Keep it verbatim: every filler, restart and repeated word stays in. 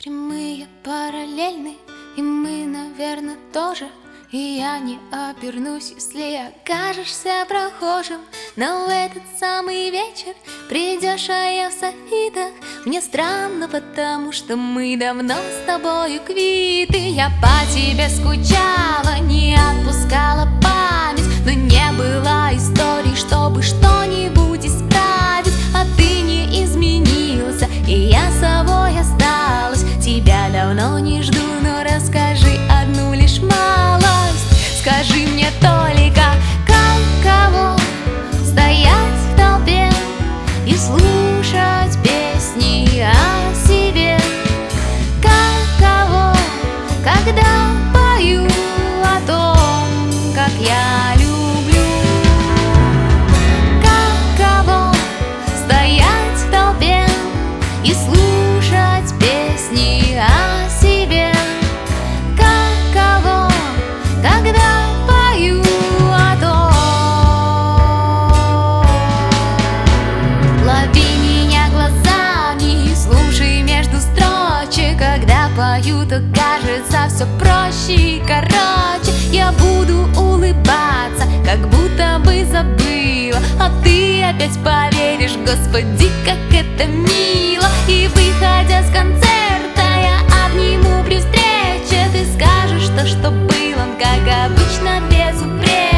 Прямые параллельны, и мы, наверное, тоже. И я не обернусь, если окажешься прохожим. Но в этот самый вечер придешь, а я в софитах. Мне странно, потому что мы давно с тобою квиты. Я по тебе скучала, не отпускала память, но не было истории, чтобы что-нибудь исправить. А ты не изменился, и я собой осталась. Тебя давно не жду, но расскажи одну лишь малость. Скажи мне только, каково стоять в толпе и слушать песни о себе? Каково, когда пою о том, как я люблю? Каково стоять в толпе и слушать песни о себе? Каково, когда пою о том? Лови меня глазами, слушай между строчек. Когда пою, то кажется все проще и короче. Я буду улыбаться, как будто бы забыла, а ты опять поверишь, господи, как это мило. И выходя с концерта, я обниму при встрече. Ты скажешь то, что было, как обычно, без упрека.